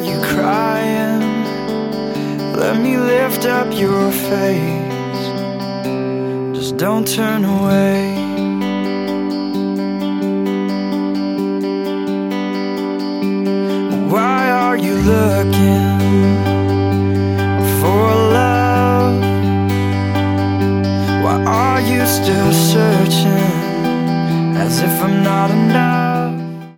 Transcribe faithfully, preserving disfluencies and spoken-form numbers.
you crying? Let me lift up your face. Just don't turn away. Why are you looking for love? Why are you still searching, as if I'm not enough?